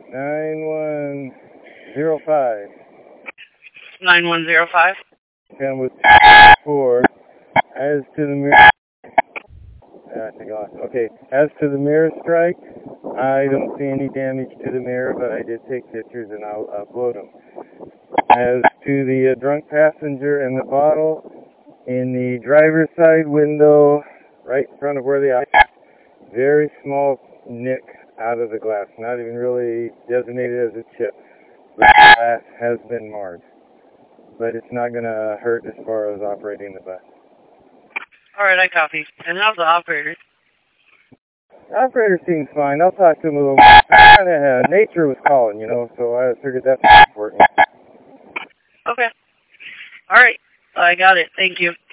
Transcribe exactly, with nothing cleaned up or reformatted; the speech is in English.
nine one zero five. nine one zero five. And with four. As to the mirror. Uh, take off. Okay. As to the mirror strike, I don't see any damage to the mirror, but I did take pictures and I'll upload them. As to the uh, drunk passenger and the bottle, in the driver's side window, right in front of where the eye, very small nick out of the glass, not even really designated as a chip. The glass has been marred, but it's not going to hurt as far as operating the bus. All right, I copy. And how's the operator? The operator seems fine. I'll talk to him a little more. Kind of, uh, nature was calling, you know, so I figured that's important. Okay. All right. I got it. Thank you.